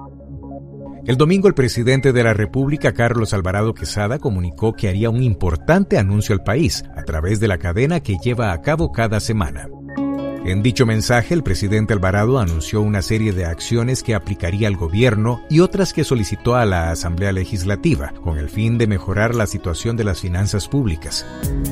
El domingo, el presidente de la República, Carlos Alvarado Quesada, comunicó que haría un importante anuncio al país a través de la cadena que lleva a cabo cada semana. En dicho mensaje, el presidente Alvarado anunció una serie de acciones que aplicaría al gobierno y otras que solicitó a la Asamblea Legislativa, con el fin de mejorar la situación de las finanzas públicas.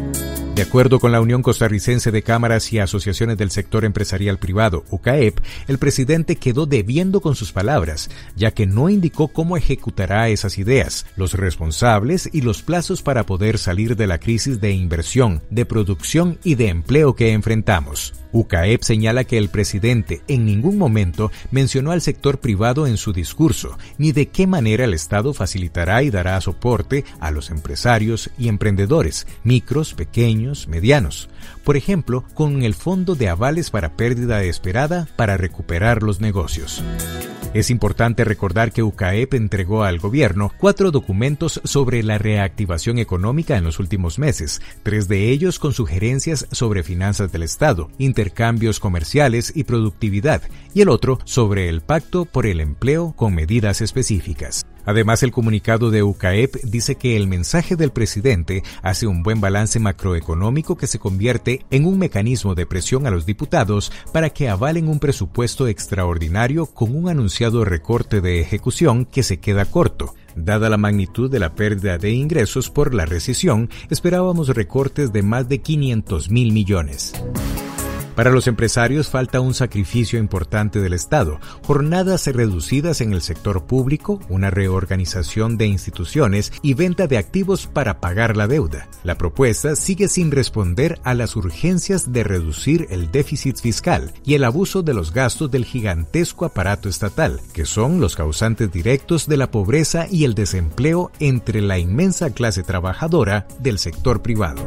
De acuerdo con la Unión Costarricense de Cámaras y Asociaciones del Sector Empresarial Privado, UCAEP, el presidente quedó debiendo con sus palabras, ya que no indicó cómo ejecutará esas ideas, los responsables y los plazos para poder salir de la crisis de inversión, de producción y de empleo que enfrentamos. UCAEP señala que el presidente en ningún momento mencionó al sector privado en su discurso, ni de qué manera el Estado facilitará y dará soporte a los empresarios y emprendedores, micros, pequeños, medianos. Por ejemplo, con el Fondo de Avales para Pérdida Esperada para recuperar los negocios. Es importante recordar que UCAEP entregó al gobierno 4 documentos sobre la reactivación económica en los últimos meses, 3 de ellos con sugerencias sobre finanzas del Estado, intercambios comerciales y productividad, y el otro sobre el Pacto por el Empleo con medidas específicas. Además, el comunicado de UCAEP dice que el mensaje del presidente hace un buen balance macroeconómico que se convierte en un mecanismo de presión a los diputados para que avalen un presupuesto extraordinario con un anunciado recorte de ejecución que se queda corto. Dada la magnitud de la pérdida de ingresos por la recesión, esperábamos recortes de más de 500,000 millones. Para los empresarios falta un sacrificio importante del Estado, jornadas reducidas en el sector público, una reorganización de instituciones y venta de activos para pagar la deuda. La propuesta sigue sin responder a las urgencias de reducir el déficit fiscal y el abuso de los gastos del gigantesco aparato estatal, que son los causantes directos de la pobreza y el desempleo entre la inmensa clase trabajadora del sector privado.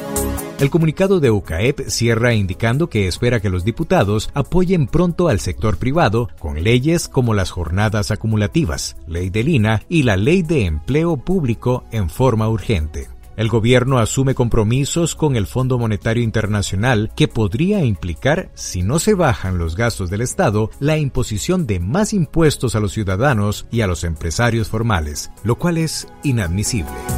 El comunicado de UCAEP cierra indicando que espera que los diputados apoyen pronto al sector privado con leyes como las jornadas acumulativas, ley del INA y la ley de empleo público en forma urgente. El gobierno asume compromisos con el Fondo Monetario Internacional que podría implicar, si no se bajan los gastos del Estado, la imposición de más impuestos a los ciudadanos y a los empresarios formales, lo cual es inadmisible.